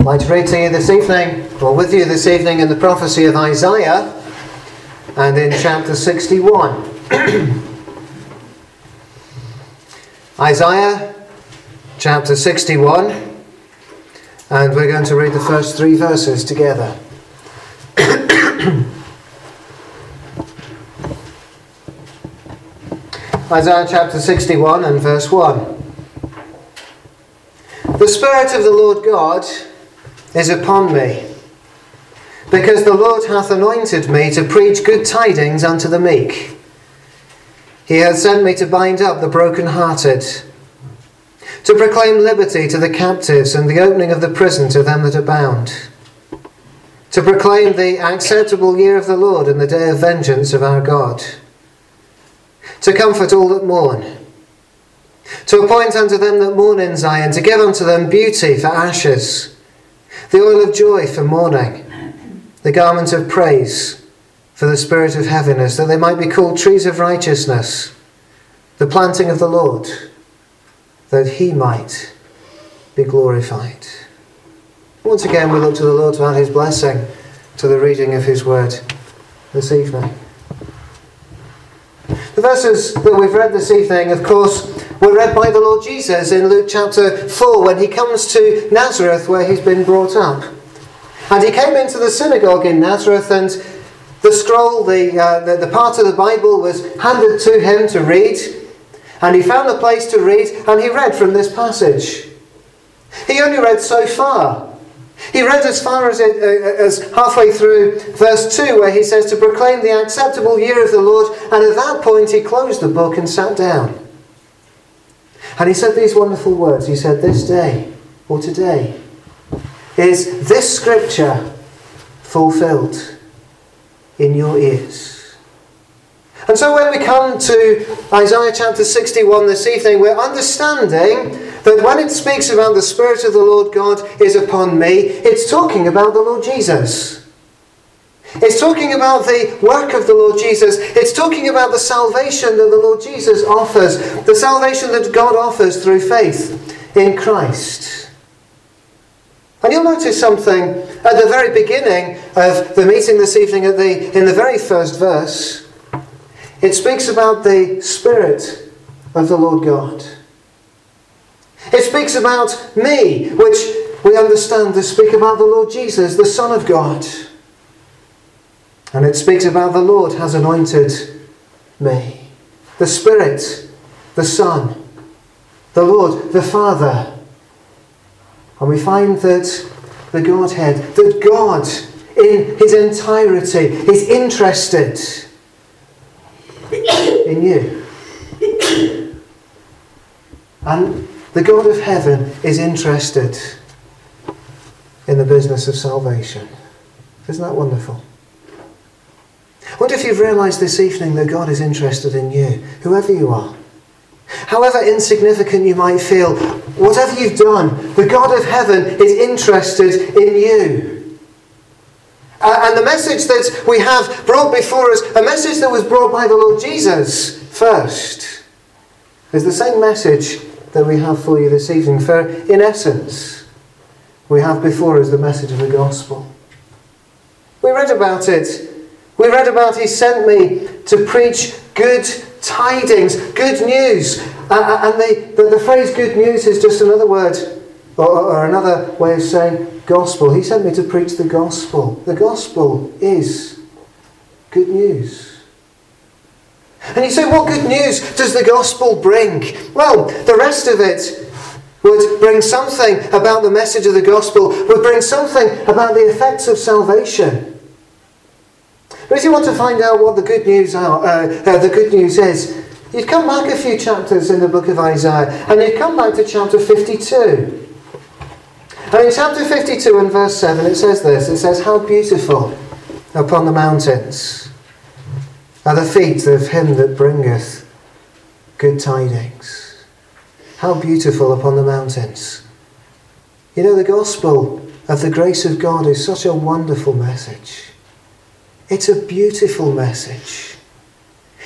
I'd like to read to you this evening, or with you this evening, in the prophecy of Isaiah, and in chapter 61. Isaiah, chapter 61, and we're going to read the first 3 verses together. Isaiah chapter 61 and verse 1. The Spirit of the Lord God is upon me, because the Lord hath anointed me to preach good tidings unto the meek. He hath sent me to bind up the brokenhearted, to proclaim liberty to the captives and the opening of the prison to them that are bound, to proclaim the acceptable year of the Lord and the day of vengeance of our God, to comfort all that mourn, to appoint unto them that mourn in Zion, to give unto them beauty for ashes, the oil of joy for mourning, the garment of praise for the spirit of heaviness, that they might be called trees of righteousness, the planting of the Lord, that he might be glorified. Once again, we look to the Lord to add his blessing to the reading of his word this evening. The verses that we've read this evening, of course, were read by the Lord Jesus in Luke chapter 4 when he comes to Nazareth where he's been brought up. And he came into the synagogue in Nazareth, and the scroll, the part of the Bible was handed to him to read. And he found a place to read, and he read from this passage. He only read so far. He read as far as halfway through verse 2, where he says to proclaim the acceptable year of the Lord. And at that point he closed the book and sat down. And he said these wonderful words. He said, "This day, or today, is this scripture fulfilled in your ears." And so when we come to Isaiah chapter 61 this evening, we're understanding that when it speaks about the Spirit of the Lord God is upon me, it's talking about the Lord Jesus. It's talking about the work of the Lord Jesus. It's talking about the salvation that the Lord Jesus offers, the salvation that God offers through faith in Christ. And you'll notice something at the very beginning of the meeting this evening, in the very first verse. It speaks about the Spirit of the Lord God. It speaks about me, which we understand to speak about the Lord Jesus, the Son of God. And it speaks about the Lord has anointed me. The Spirit, the Son, the Lord, the Father. And we find that the Godhead, that God in his entirety is interested in you. And the God of heaven is interested in the business of salvation. Isn't that wonderful? I wonder if you've realised this evening that God is interested in you, whoever you are. However insignificant you might feel, whatever you've done, the God of heaven is interested in you. And the message that we have brought before us, a message that was brought by the Lord Jesus first, is the same message that we have for you this evening. For in essence, we have before us the message of the gospel. We read about it. We read about he sent me to preach good tidings, good news. And the phrase good news is just another word, or another way of saying gospel. He sent me to preach the gospel. The gospel is good news. And you say, what good news does the gospel bring? Well, the rest of it would bring something about the message of the gospel, would bring something about the effects of salvation. But if you want to find out what the good news is, you'd come back a few chapters in the book of Isaiah, and you'd come back to chapter 52. And in chapter 52 and verse 7 it says this. It says, "How beautiful upon the mountains are the feet of him that bringeth good tidings." How beautiful upon the mountains. You know, the gospel of the grace of God is such a wonderful message. It's a beautiful message.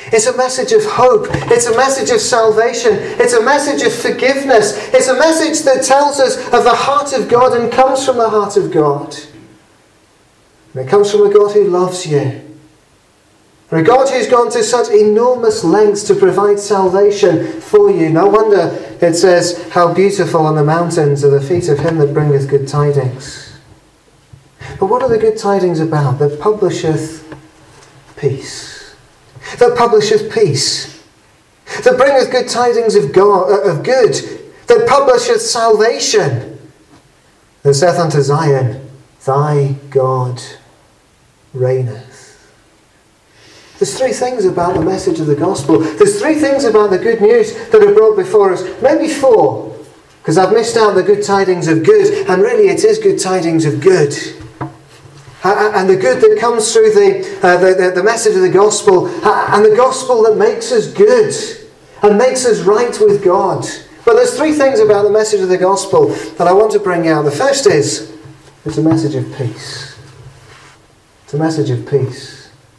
It's a message of hope. It's a message of salvation. It's a message of forgiveness. It's a message that tells us of the heart of God and comes from the heart of God. And it comes from a God who loves you. And a God who's gone to such enormous lengths to provide salvation for you. No wonder it says, how beautiful on the mountains are the feet of him that bringeth good tidings. But what are the good tidings about? That publisheth peace. That publisheth peace. That bringeth good tidings of God, of good. That publisheth salvation. That saith unto Zion, thy God reigneth. There's three things about the message of the gospel. There's three things about the good news that are brought before us. Maybe four, because I've missed out the good tidings of good, and really it is good tidings of good. And the good that comes through the message of the gospel, and the gospel that makes us good and makes us right with God. But there's three things about the message of the gospel that I want to bring out. The first is, it's a message of peace. It's a message of peace.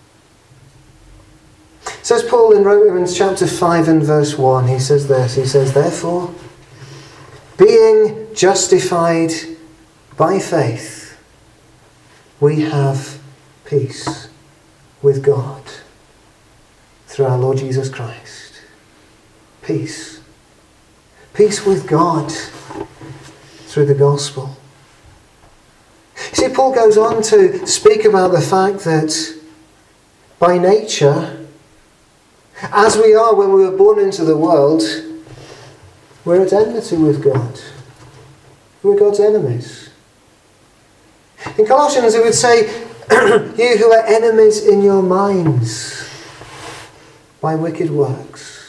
Says Paul in Romans chapter 5 and verse 1, he says this, he says, therefore, being justified by faith, we have peace with God through our Lord Jesus Christ. Peace. Peace with God through the gospel. You see, Paul goes on to speak about the fact that by nature, as we are when we were born into the world, we're at enmity with God. We're God's enemies. In Colossians it would say, you who are enemies in your minds by wicked works.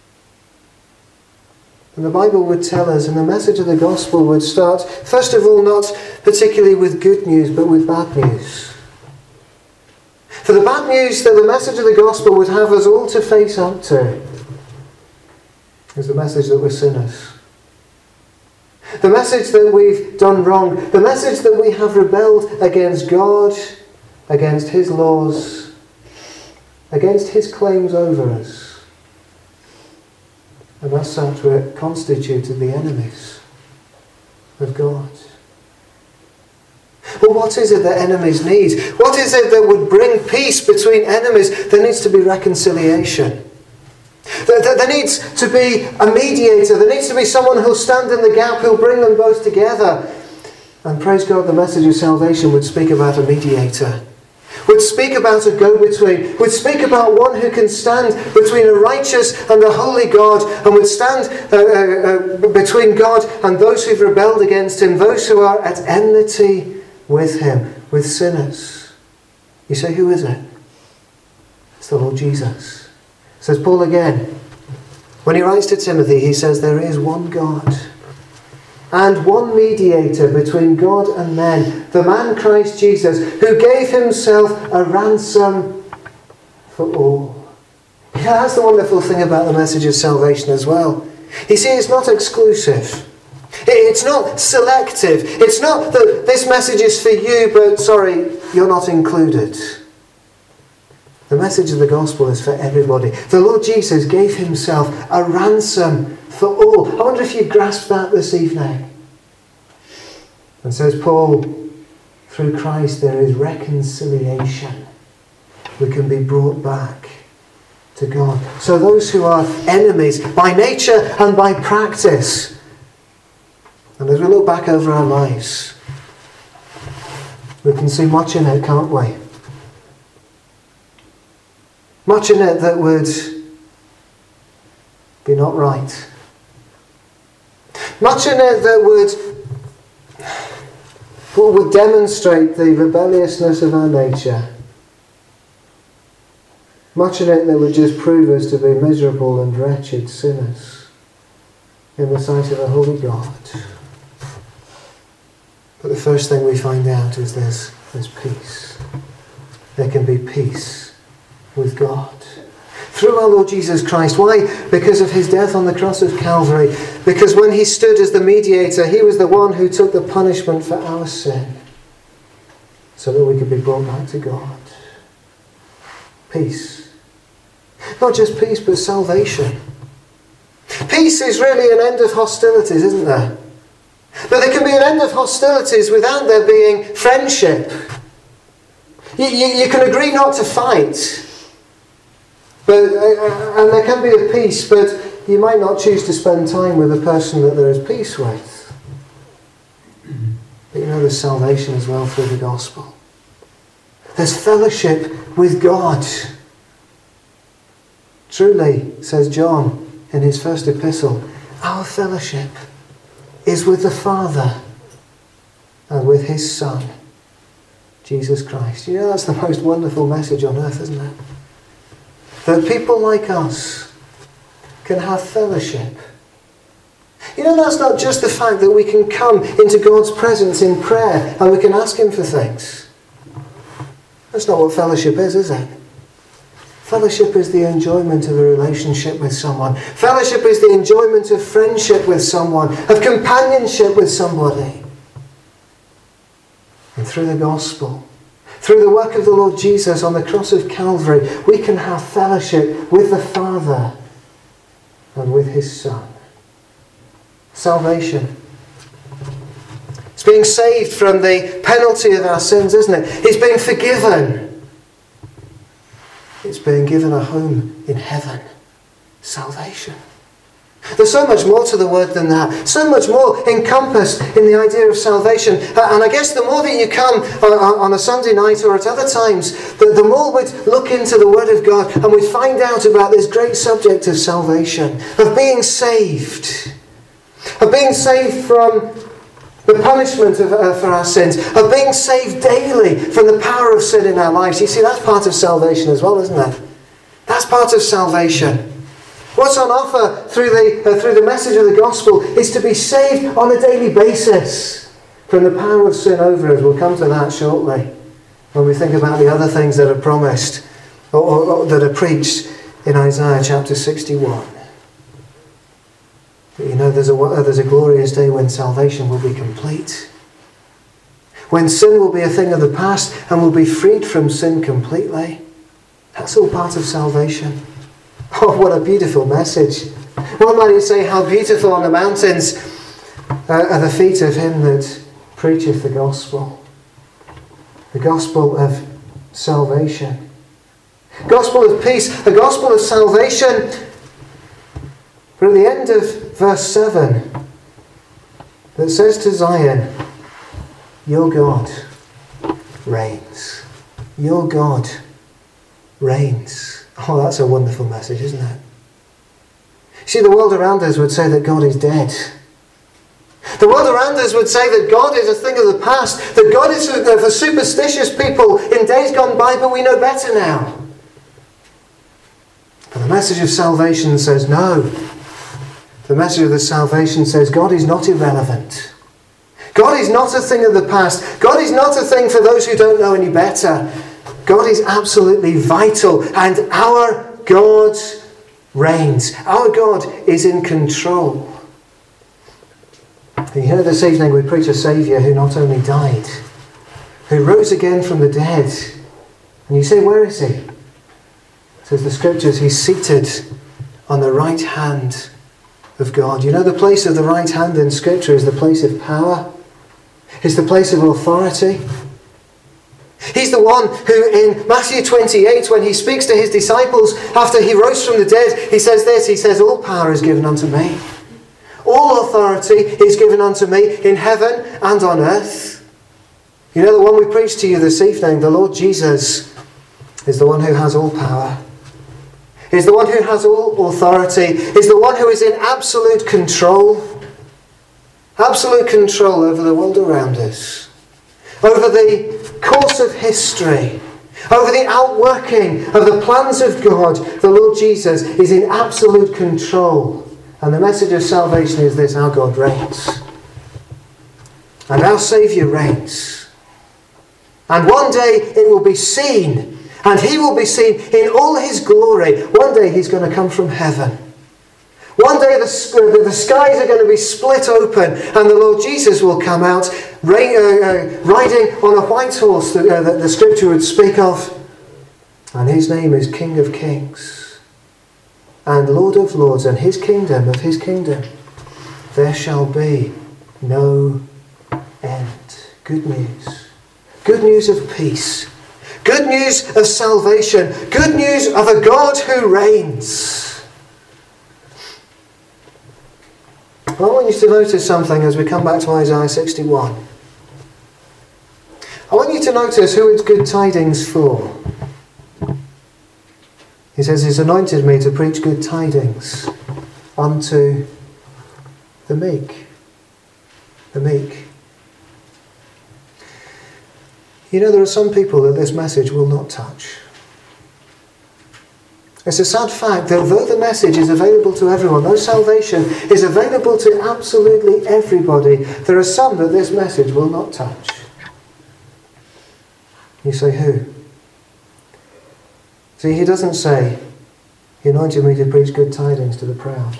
And the Bible would tell us, and the message of the gospel would start, first of all, not particularly with good news, but with bad news. For the bad news that the message of the gospel would have us all to face up to is the message that we're sinners. The message that we've done wrong. The message that we have rebelled against God, against his laws, against his claims over us. And as such, we're constituted the enemies of God. Well, what is it that enemies need? What is it that would bring peace between enemies? There needs to be reconciliation. There needs to be a mediator. There needs to be someone who'll stand in the gap, who'll bring them both together. And praise God, the message of salvation would speak about a mediator. Would speak about a go-between. Would speak about one who can stand between a righteous and a holy God, and would stand between God and those who've rebelled against him, those who are at enmity with him, with sinners. You say, who is it? It's the Lord Jesus. Says Paul again. When he writes to Timothy, he says, there is one God and one mediator between God and men, the man Christ Jesus, who gave himself a ransom for all. Yeah, that's the wonderful thing about the message of salvation as well. You see, it's not exclusive. It's not selective. It's not that this message is for you, but sorry, you're not included. The message of the gospel is for everybody. The Lord Jesus gave himself a ransom for all. I wonder if you grasp that this evening. And says Paul, through Christ there is reconciliation. We can be brought back to God. So those who are enemies by nature and by practice, and as we look back over our lives, we can see much in it, can't we? Much in it that would be not right. Much in it that would demonstrate the rebelliousness of our nature. Much in it that would just prove us to be miserable and wretched sinners in the sight of a holy God. But the first thing we find out is there's peace. There can be peace with God through our Lord Jesus Christ. Why? Because of his death on the cross of Calvary. Because when he stood as the mediator, he was the one who took the punishment for our sin, so that we could be brought back to God. Peace. not just peace, but salvation. Peace is really an end of hostilities, isn't there? But there can be an end of hostilities without there being friendship. You can agree not to fight, and there can be a peace, but you might not choose to spend time with the person that there is peace with. But there's salvation as well through the gospel. There's fellowship with God. Truly, says John in his first epistle, our fellowship is with the Father and with his Son, Jesus Christ. That's the most wonderful message on earth, isn't it? That people like us can have fellowship. That's not just the fact that we can come into God's presence in prayer and we can ask him for things. That's not what fellowship is it? Fellowship is the enjoyment of a relationship with someone. Fellowship is the enjoyment of friendship with someone, of companionship with somebody. And through the gospel, through the work of the Lord Jesus on the cross of Calvary, we can have fellowship with the Father and with his Son. Salvation. It's being saved from the penalty of our sins, isn't it? It's being forgiven. It's being given a home in heaven. Salvation. There's so much more to the word than that. So much more encompassed in the idea of salvation. And I guess the more that you come on a Sunday night or at other times, the more we'd look into the Word of God and we'd find out about this great subject of salvation, of being saved. Of being saved from the punishment for our sins. Of being saved daily from the power of sin in our lives. You see, that's part of salvation as well, isn't it? That's part of salvation. What's on offer through the message of the gospel is to be saved on a daily basis from the power of sin over us. We'll come to that shortly when we think about the other things that are promised or that are preached in Isaiah chapter 61. But there's a glorious day when salvation will be complete. When sin will be a thing of the past and we'll be freed from sin completely. That's all part of salvation. Oh, what a beautiful message. One might say how beautiful on the mountains are the feet of him that preacheth the gospel. The gospel of salvation. Gospel of peace. The gospel of salvation. But at the end of verse 7, it says to Zion, your God reigns. Your God reigns. Oh, that's a wonderful message, isn't it? See, the world around us would say that God is dead. The world around us would say that God is a thing of the past, that God is for superstitious people in days gone by, but we know better now. But the message of salvation says no. The message of the salvation says God is not irrelevant. God is not a thing of the past. God is not a thing for those who don't know any better. God is absolutely vital, and our God reigns. Our God is in control. And this evening we preach a Saviour who not only died, who rose again from the dead. And you say, where is he? It says the Scriptures, he's seated on the right hand of God. The place of the right hand in Scripture is the place of power. It's the place of authority. He's the one who in Matthew 28, when he speaks to his disciples after he rose from the dead, he says this, he says, all power is given unto me. All authority is given unto me in heaven and on earth. The one we preached to you this evening, the Lord Jesus, is the one who has all power. Is the one who has all authority. Is the one who is in absolute control. Absolute control over the world around us. Over the course of history, over the outworking of the plans of God. The Lord Jesus is in absolute control. And the message of salvation is this: our God reigns. And our Saviour reigns. And one day it will be seen, and he will be seen in all his glory. One day he's going to come from heaven. One day the skies are going to be split open and the Lord Jesus will come out riding on a white horse that the Scripture would speak of. And his name is King of Kings and Lord of lords, and his kingdom, there shall be no end. Good news. Good news of peace. Good news of salvation. Good news of a God who reigns. I want you to notice something as we come back to Isaiah 61. I want you to notice who it's good tidings for. He says, He's anointed me to preach good tidings unto the meek. The meek. You know, there are some people that this message will not touch. It's a sad fact that though the message is available to everyone, though salvation is available to absolutely everybody, there are some that this message will not touch. You say, who? See, he doesn't say, He anointed me to preach good tidings to the proud.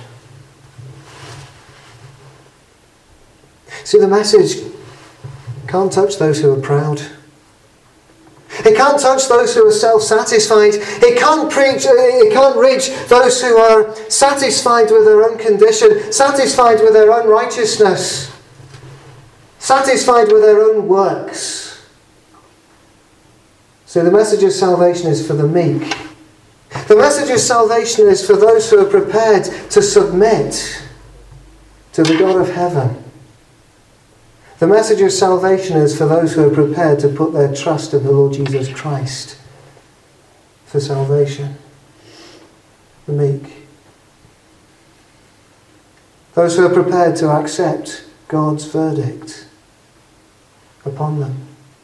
See, the message can't touch those who are proud. It can't touch those who are self-satisfied. It can't reach those who are satisfied with their own condition, satisfied with their own righteousness, satisfied with their own works. So the message of salvation is for the meek. The message of salvation is for those who are prepared to submit to the God of heaven. The message of salvation is for those who are prepared to put their trust in the Lord Jesus Christ for salvation. The meek. Those who are prepared to accept God's verdict upon them.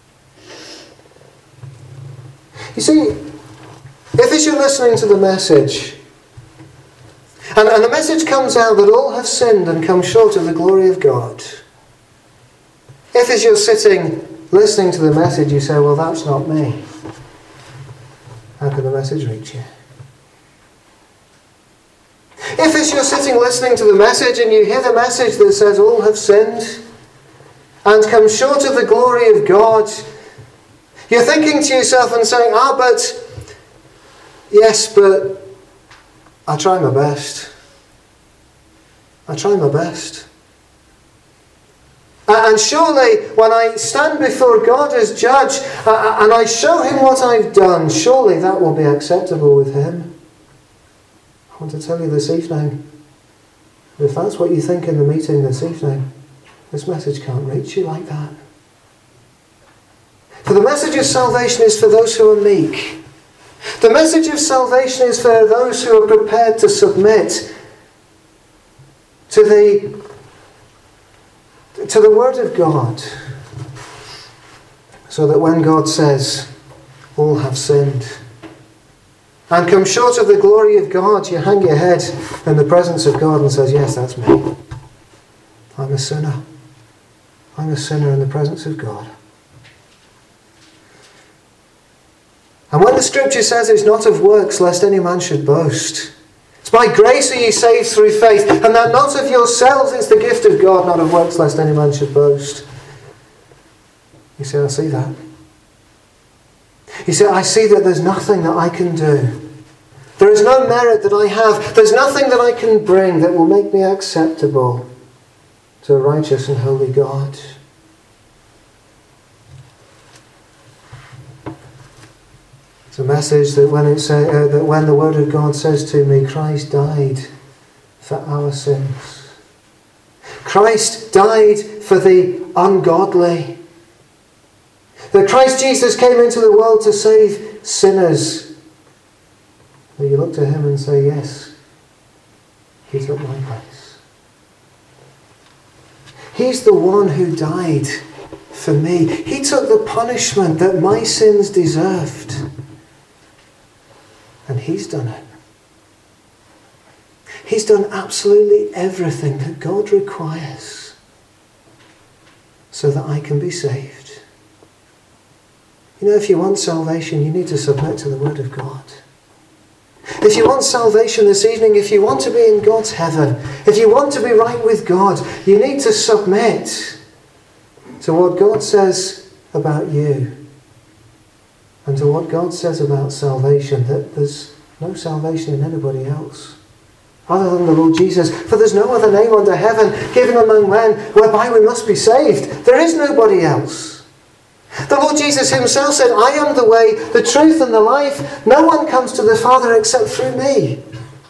You see, if as you're listening to the message, and the message comes out that all have sinned and come short of the glory of God, if as you're sitting listening to the message you say, well, that's not me, how can the message reach you? If as you're sitting listening to the message and you hear the message that says all have sinned and come short of the glory of God, you're thinking to yourself and saying, but I try my best. I try my best. And surely when I stand before God as judge and I show him what I've done, surely that will be acceptable with him. I want to tell you this evening, if that's what you think in the meeting this evening, this message can't reach you like that. For the message of salvation is for those who are meek. The message of salvation is for those who are prepared to submit to the Word of God, so that when God says, all have sinned and come short of the glory of God, you hang your head in the presence of God and says, yes, that's me. I'm a sinner. I'm a sinner in the presence of God. And when the Scripture says it's not of works lest any man should boast, it's by grace are ye saved through faith, and that not of yourselves, it's the gift of God, not of works lest any man should boast. You say, I see that. You say, I see that there's nothing that I can do. There is no merit that I have. There's nothing that I can bring that will make me acceptable to a righteous and holy God. It's a message that when the Word of God says to me, Christ died for our sins. Christ died for the ungodly. That Christ Jesus came into the world to save sinners. That you look to him and say, yes, he took my place. He's the one who died for me. He took the punishment that my sins deserved. And he's done it. He's done absolutely everything that God requires so that I can be saved. You know, if you want salvation, you need to submit to the Word of God. If you want salvation this evening, if you want to be in God's heaven, if you want to be right with God, you need to submit to what God says about you. And to what God says about salvation, that there's no salvation in anybody else. other than the Lord Jesus. For there's no other name under heaven given among men whereby we must be saved. There is nobody else. The Lord Jesus himself said, I am the way, the truth and the life. No one comes to the Father except through me.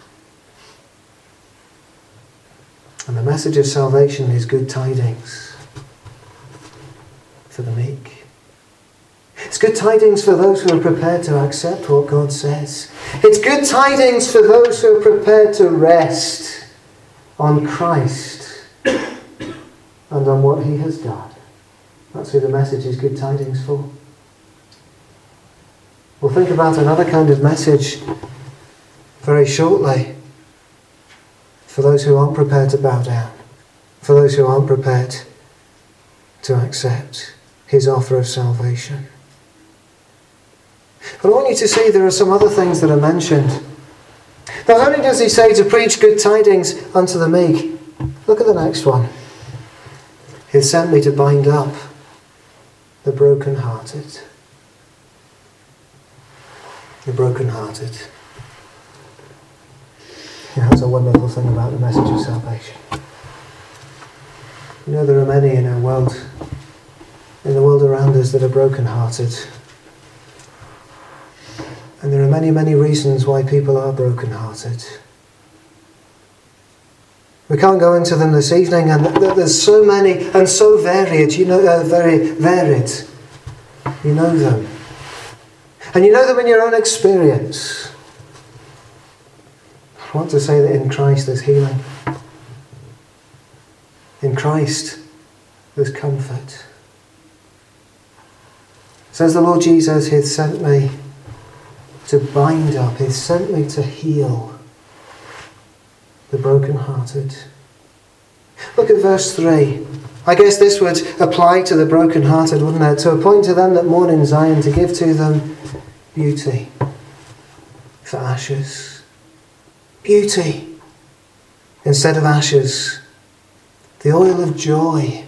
And the message of salvation is good tidings for the meek. It's good tidings for those who are prepared to accept what God says. It's good tidings for those who are prepared to rest on Christ and on what he has done. That's who the message is good tidings for. We'll think about another kind of message very shortly. For those who aren't prepared to bow down. For those who aren't prepared to accept his offer of salvation. But I want you to see there are some other things that are mentioned. Not only does he say to preach good tidings unto the meek. Look at the next one. He has sent me to bind up the brokenhearted. The brokenhearted. Yeah, that's a wonderful thing about the message of salvation. You know, there are many in our world, in the world around us, that are brokenhearted. And there are many, many reasons why people are brokenhearted. We can't go into them this evening, and there's so many and so varied. You know, very varied. You know them, and you know them in your own experience. I want to say that in Christ there's healing. In Christ there's comfort. Says the Lord Jesus, he hath sent me to bind up, he hath sent me to heal the brokenhearted. Look at verse 3. I guess this would apply to the brokenhearted, wouldn't it? To appoint to them that mourn in Zion, to give to them beauty for ashes. Beauty instead of ashes. The oil of joy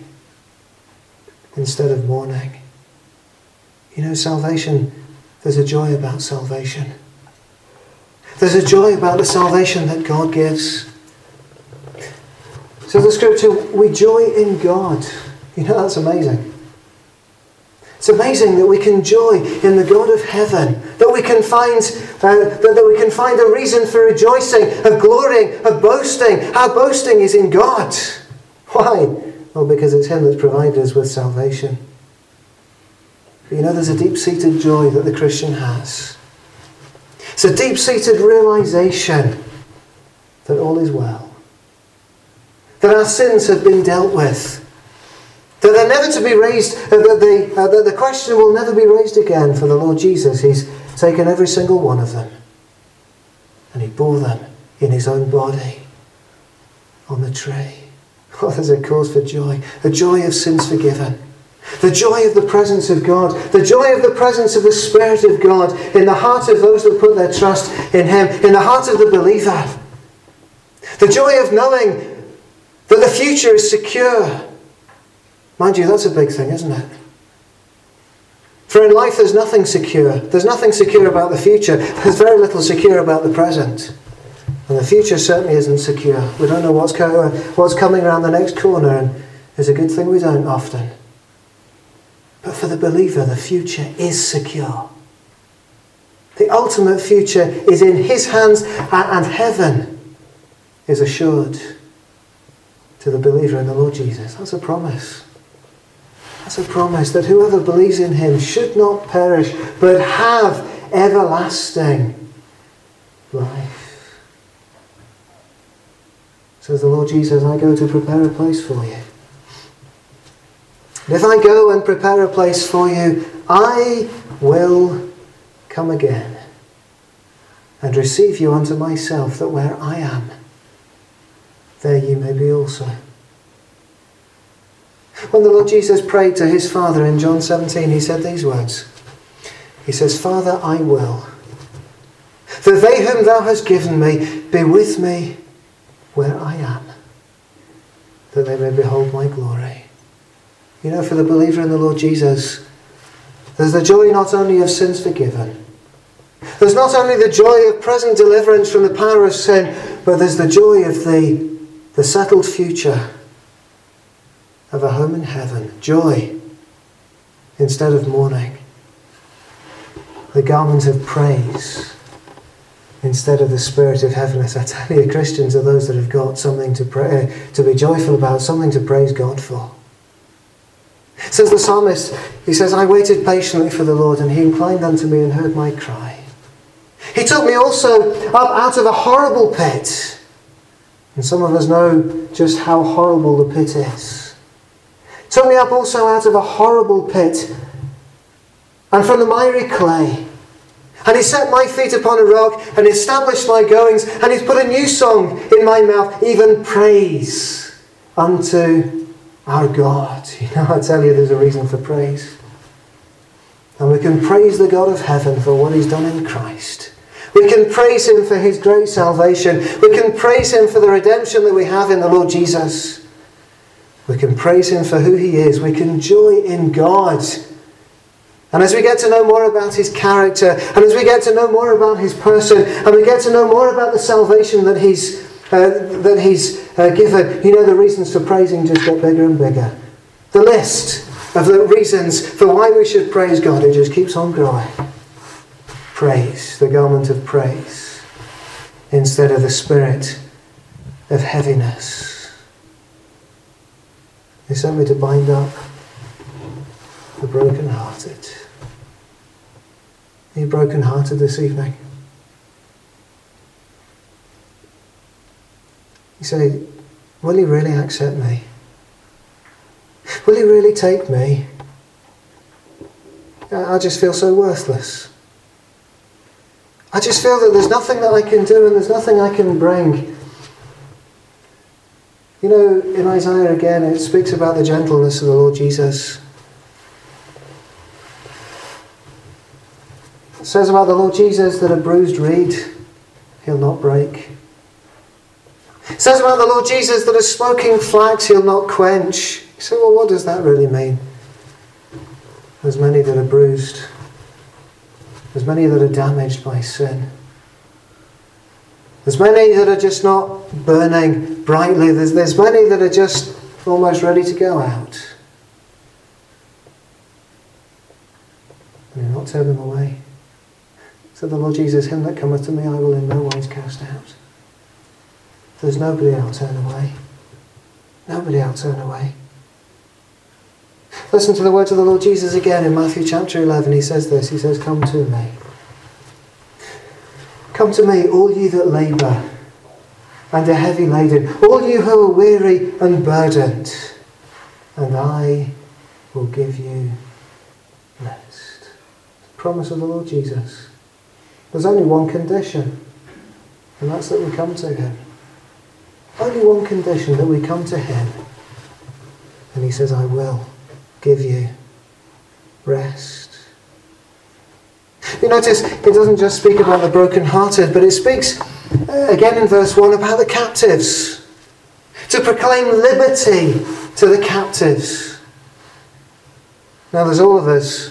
instead of mourning. You know, salvation, there's a joy about salvation. There's a joy about the salvation that God gives. So the scripture, we joy in God. You know, that's amazing. It's amazing that we can joy in the God of heaven, that we can find a reason for rejoicing, of glorying, of boasting. Our boasting is in God. Why? Well, because it's him that's provided us with salvation. But you know, there's a deep-seated joy that the Christian has. It's a deep-seated realization that all is well. That our sins have been dealt with. That they're never to be raised, that the question will never be raised again for the Lord Jesus. He's taken every single one of them. And he bore them in his own body on the tree. Oh, there's a cause for joy. A joy of sins forgiven. The joy of the presence of God. The joy of the presence of the Spirit of God in the heart of those that put their trust in him. In the heart of the believer. The joy of knowing that the future is secure. Mind you, that's a big thing, isn't it? For in life there's nothing secure. There's nothing secure about the future. There's very little secure about the present. And the future certainly isn't secure. We don't know what's coming around the next corner, and it's a good thing we don't often. But for the believer, the future is secure. The ultimate future is in his hands, and heaven is assured to the believer in the Lord Jesus. That's a promise. That's a promise that whoever believes in him should not perish, but have everlasting life. Says the Lord Jesus, I go to prepare a place for you. And if I go and prepare a place for you, I will come again and receive you unto myself, that where I am, there you may be also. When the Lord Jesus prayed to his Father in John 17, he said these words. He says, Father, I will, that they whom thou hast given me be with me where I am, that they may behold my glory. You know, for the believer in the Lord Jesus, there's the joy not only of sins forgiven, there's not only the joy of present deliverance from the power of sin, but there's the joy of the settled future of a home in heaven. Joy instead of mourning. The garment of praise instead of the spirit of heaviness. I tell you, Christians are those that have got something to be joyful about, something to praise God for. Says the psalmist, he says, I waited patiently for the Lord, and he inclined unto me and heard my cry. He took me also up out of a horrible pit. And some of us know just how horrible the pit is. Took me up also out of a horrible pit, and from the miry clay. And he set my feet upon a rock, and established my goings, and he's put a new song in my mouth, even praise unto our God. You know, I tell you, there's a reason for praise. And we can praise the God of heaven for what he's done in Christ. We can praise him for his great salvation. We can praise him for the redemption that we have in the Lord Jesus. We can praise him for who he is. We can joy in God. And as we get to know more about his character, and as we get to know more about his person, and we get to know more about the salvation that he's given, you know, the reasons for praising just get bigger and bigger. The list of the reasons for why we should praise God, it just keeps on growing. Praise, the garment of praise, instead of the spirit of heaviness. He sent me to bind up the brokenhearted. Are you brokenhearted this evening? You say, will he really accept me? Will he really take me? I just feel so worthless. I just feel that there's nothing that I can do and there's nothing I can bring. You know, in Isaiah again, it speaks about the gentleness of the Lord Jesus. It says about the Lord Jesus that a bruised reed he'll not break. It says about the Lord Jesus that a smoking flax he'll not quench. You say, well, what does that really mean? There's many that are bruised. There's many that are damaged by sin. There's many that are just not burning brightly. There's many that are just almost ready to go out. And you'll not turn them away. Said the Lord Jesus, him that cometh to me I will in no wise cast out. There's nobody I'll turn away. Nobody I'll turn away. Listen to the words of the Lord Jesus again in Matthew chapter 11. He says this. He says, come to me. Come to me, all ye that labour and are heavy laden, all you who are weary and burdened, and I will give you rest. The promise of the Lord Jesus. There's only one condition, and that's that we come to him. Only one condition, that we come to him. And he says, I will give you rest. You notice it doesn't just speak about the brokenhearted, but it speaks again in verse 1 about the captives. To proclaim liberty to the captives. Now there's all of us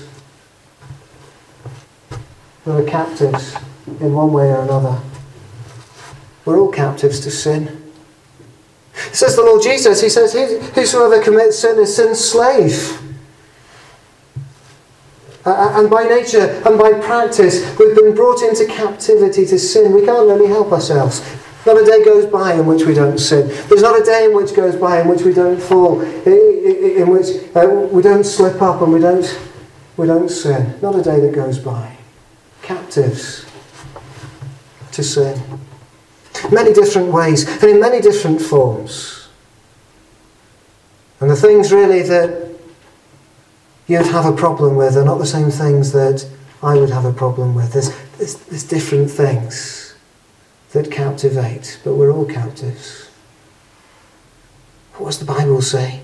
that are captives in one way or another. We're all captives to sin. It says the Lord Jesus, he says, whosoever commits sin is sin's slave. And by nature and by practice, we've been brought into captivity to sin. We can't really help ourselves. Not a day goes by in which we don't sin. There's not a day in which goes by in which we don't fall, in which we don't slip up and we don't sin. Not a day that goes by. Captives to sin. Many different ways and in many different forms. And the things really that you'd have a problem with are not the same things that I would have a problem with. There's different things that captivate, but we're all captives. What does the Bible say?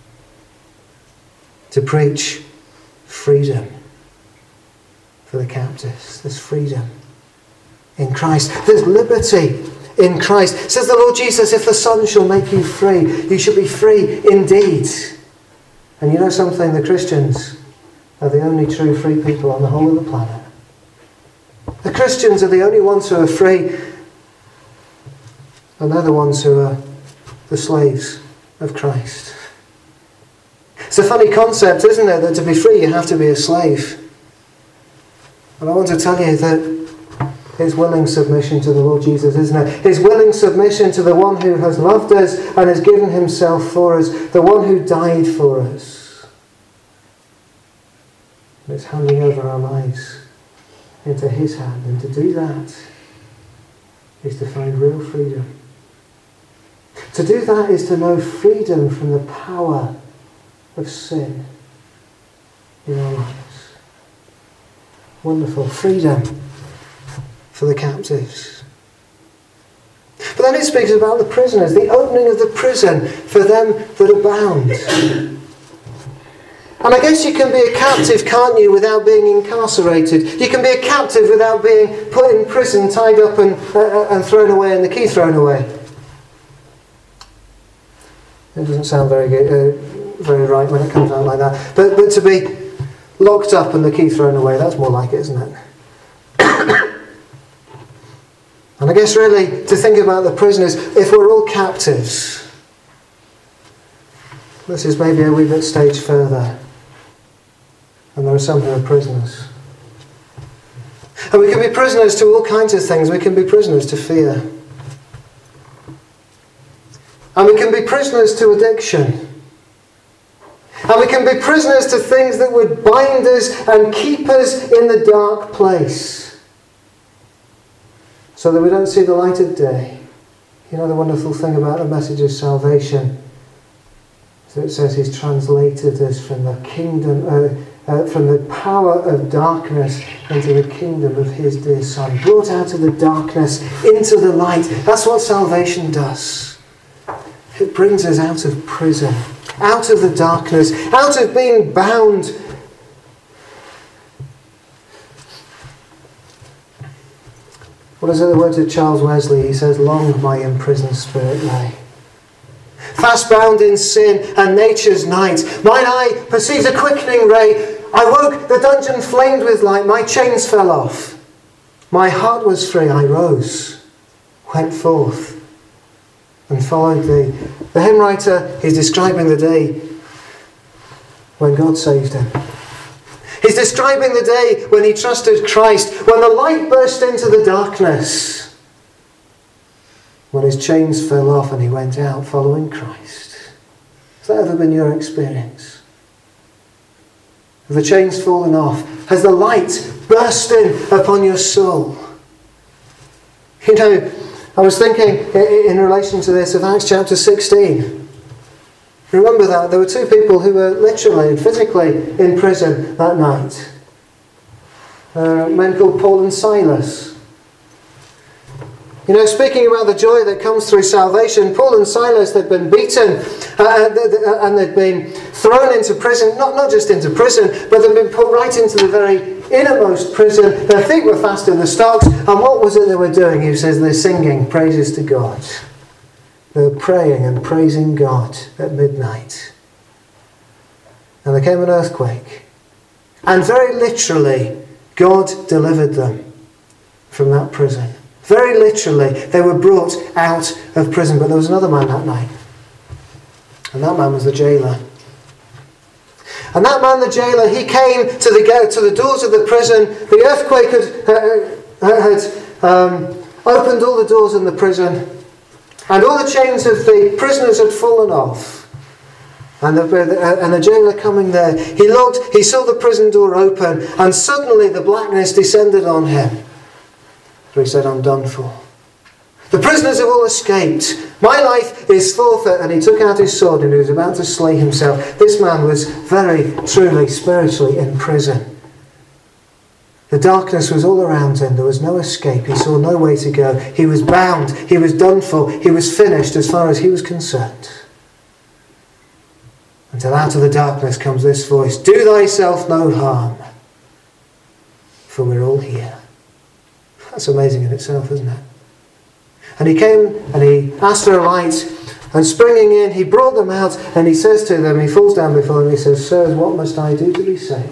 To preach freedom for the captives. There's freedom in Christ. There's liberty in Christ. It says the Lord Jesus, if the Son shall make you free, you shall be free indeed. And you know something? The Christians are the only true free people on the whole of the planet. The Christians are the only ones who are free. And they're the ones who are the slaves of Christ. It's a funny concept, isn't it, that to be free you have to be a slave. And I want to tell you that it's willing submission to the Lord Jesus, isn't it? It's willing submission to the one who has loved us and has given himself for us, the one who died for us. And it's handing over our lives into his hand. And to do that is to find real freedom. To do that is to know freedom from the power of sin in our lives. Wonderful freedom for the captives. But then it speaks about the prisoners, the opening of the prison for them that are bound. And I guess you can be a captive, can't you, without being incarcerated? You can be a captive without being put in prison, tied up and thrown away, and the key thrown away. It doesn't sound very good, very right when it comes out like that. But to be locked up and the key thrown away, that's more like it, isn't it? And I guess really to think about the prisoners, if we're all captives, this is maybe a wee bit stage further. And there are some who are prisoners. And we can be prisoners to all kinds of things. We can be prisoners to fear. And we can be prisoners to addiction. And we can be prisoners to things that would bind us and keep us in the dark place, so that we don't see the light of day. You know the wonderful thing about the message of salvation? So it says he's translated us from the kingdom, from the power of darkness into the kingdom of his dear Son. Brought out of the darkness into the light. That's what salvation does. It brings us out of prison, out of the darkness, out of being bound. What is it, the words of Charles Wesley? He says, "Long my imprisoned spirit lay, fast bound in sin and nature's night. Mine eye perceived a quickening ray. I woke, the dungeon flamed with light. My chains fell off. My heart was free. I rose, went forth, and followed thee." The hymn writer is describing the day when God saved him. He's describing the day when he trusted Christ, when the light burst into the darkness, when his chains fell off and he went out following Christ. Has that ever been your experience? Have the chains fallen off? Has the light burst in upon your soul? You know, I was thinking in relation to this of Acts chapter 16. Remember that there were two people who were literally and physically in prison that night. Men called Paul and Silas. You know, speaking about the joy that comes through salvation, Paul and Silas, they'd been beaten and they'd been thrown into prison. Not just into prison, but they'd been put right into the very innermost prison. Their feet were fast in the stocks. And what was it they were doing? He says they're singing praises to God. They were praying and praising God at midnight. And there came an earthquake. And very literally, God delivered them from that prison. Very literally, they were brought out of prison. But there was another man that night. And that man was the jailer. And that man, the jailer, he came to the doors of the prison. The earthquake had opened all the doors in the prison. And all the chains of the prisoners had fallen off. And the jailer coming there, he looked, he saw the prison door open, and suddenly the blackness descended on him. So he said, "I'm done for. The prisoners have all escaped. My life is forfeit." And he took out his sword and he was about to slay himself. This man was very, truly, spiritually in prison. The darkness was all around him. There was no escape. He saw no way to go. He was bound. He was done for. He was finished as far as he was concerned. Until out of the darkness comes this voice, "Do thyself no harm, for we're all here." That's amazing in itself, isn't it? And he came and he asked for a light, and springing in, he brought them out, and he says to them, he falls down before them, he says, "Sirs, what must I do to be saved?"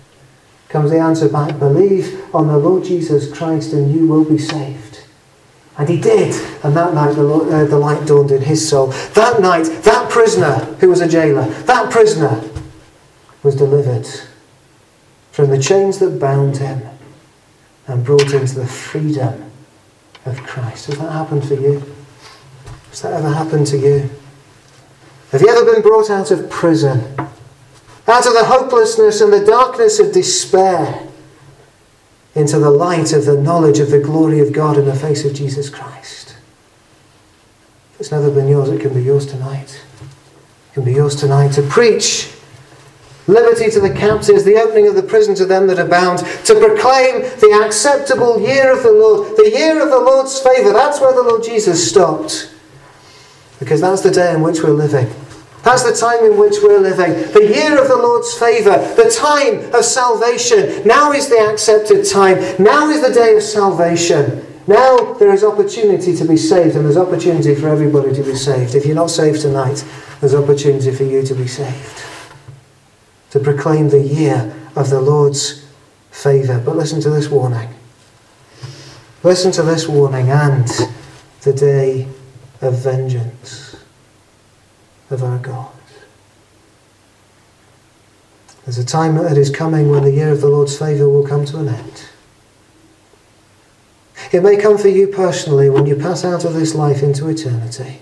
Comes the answer back, "Believe on the Lord Jesus Christ and you will be saved, And he did. And that night the light dawned in his soul. That night, that prisoner who was a jailer, that prisoner was delivered from the chains that bound him and brought into the freedom of Christ. Has that happened for you? Has that ever happened to you? Have you ever been brought out of prison? Out of the hopelessness and the darkness of despair into the light of the knowledge of the glory of God in the face of Jesus Christ? If it's never been yours, it can be yours tonight. It can be yours tonight to preach liberty to the captives, the opening of the prison to them that are bound, to proclaim the acceptable year of the Lord, the year of the Lord's favour. That's where the Lord Jesus stopped. Because that's the day in which we're living. That's the time in which we're living. The year of the Lord's favour. The time of salvation. Now is the accepted time. Now is the day of salvation. Now there is opportunity to be saved. And there's opportunity for everybody to be saved. If you're not saved tonight, there's opportunity for you to be saved. To proclaim the year of the Lord's favour. But listen to this warning. Listen to this warning. And the day of vengeance of our God. There's a time that is coming when the year of the Lord's favour will come to an end. It may come for you personally when you pass out of this life into eternity.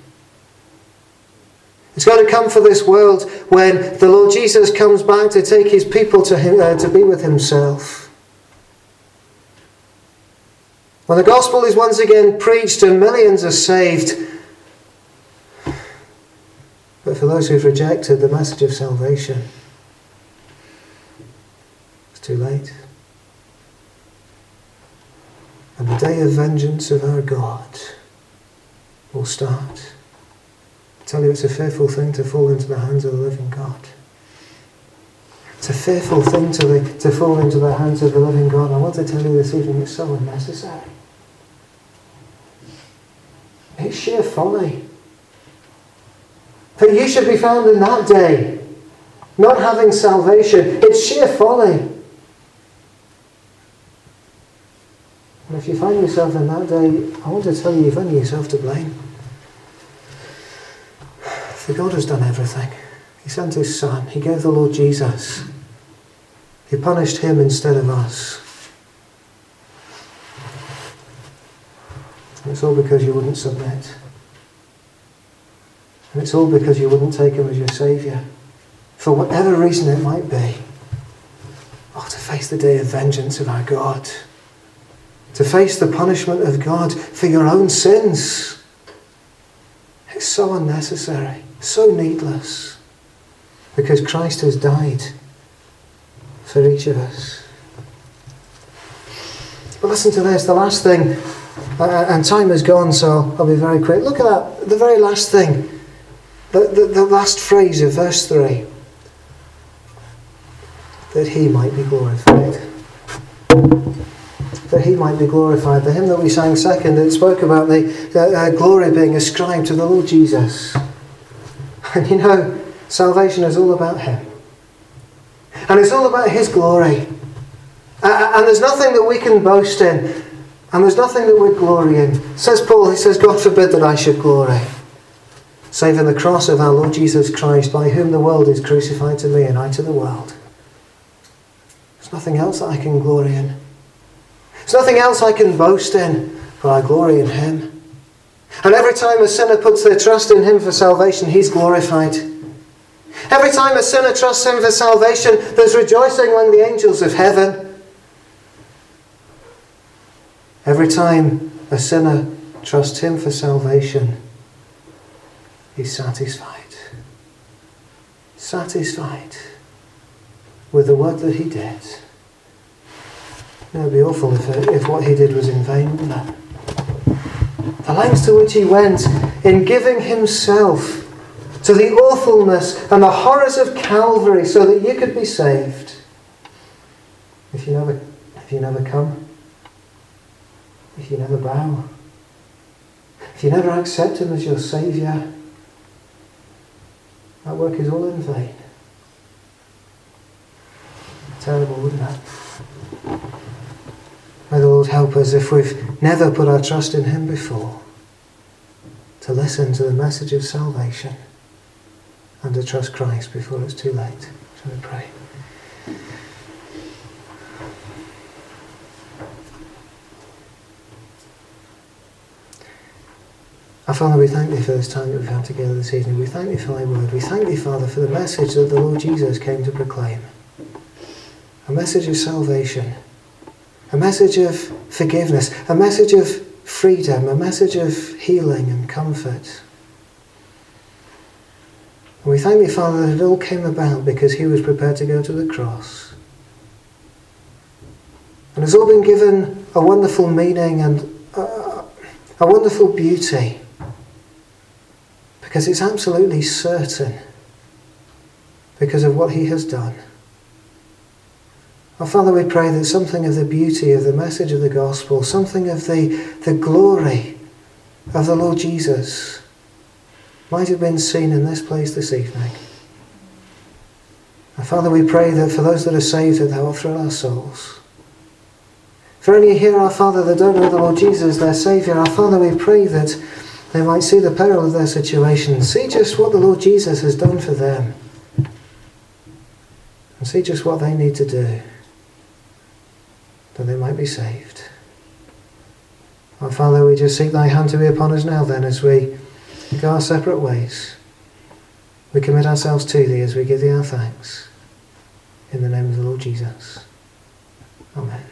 It's going to come for this world when the Lord Jesus comes back to take his people to him, to be with himself. When the gospel is once again preached and millions are saved. But for those who've rejected the message of salvation, it's too late. And the day of vengeance of our God will start. I tell you, it's a fearful thing to fall into the hands of the living God. It's a fearful thing to fall into the hands of the living God. I want to tell you this evening, it's so unnecessary. It's sheer folly. That you should be found in that day not having salvation. It's sheer folly. And if you find yourself in that day, I want to tell you, you've only yourself to blame. For God has done everything. He sent his Son. He gave the Lord Jesus. He punished him instead of us. And it's all because you wouldn't submit. And it's all because you wouldn't take him as your saviour. For whatever reason it might be. Oh, to face the day of vengeance of our God. To face the punishment of God for your own sins. It's so unnecessary. So needless. Because Christ has died for each of us. But listen to this, the last thing, and time has gone, so I'll be very quick. Look at that, the very last thing. The last phrase of verse 3. That he might be glorified. That he might be glorified. The hymn that we sang second, it spoke about the glory being ascribed to the Lord Jesus. And you know, salvation is all about him. And it's all about his glory. And there's nothing that we can boast in. And there's nothing that we glory in. Says Paul, he says, God forbid that I should glory. Save in the cross of our Lord Jesus Christ, by whom the world is crucified to me and I to the world. There's nothing else that I can glory in. There's nothing else I can boast in, but I glory in him. And every time a sinner puts their trust in him for salvation, he's glorified. Every time a sinner trusts him for salvation, there's rejoicing among the angels of heaven. Every time a sinner trusts him for salvation, he's satisfied. Satisfied with the work that he did. It would be awful if what he did was in vain, wouldn't it? The lengths to which he went in giving himself to the awfulness and the horrors of Calvary so that you could be saved. If you never come, if you never bow, if you never accept him as your saviour, that work is all in vain. Terrible, wouldn't it? May the Lord help us, if we've never put our trust in him before, to listen to the message of salvation and to trust Christ before it's too late. Shall we pray? Our Father, we thank thee for this time that we've had together this evening. We thank thee for thy word. We thank thee, Father, for the message that the Lord Jesus came to proclaim. A message of salvation. A message of forgiveness. A message of freedom. A message of healing and comfort. And we thank thee, Father, that it all came about because he was prepared to go to the cross. And it's all been given a wonderful meaning and a wonderful beauty. Because it's absolutely certain because of what he has done. Our Father, we pray that something of the beauty of the message of the gospel, something of the glory of the Lord Jesus might have been seen in this place this evening. Our Father, we pray that for those that are saved, that thou wilt thrill our souls. For any here, our Father, that don't know the Lord Jesus, their Saviour, our Father, we pray that they might see the peril of their situation, see just what the Lord Jesus has done for them, and see just what they need to do, that they might be saved. Our Father, we just seek thy hand to be upon us now then as we go our separate ways. We commit ourselves to thee as we give thee our thanks. In the name of the Lord Jesus. Amen.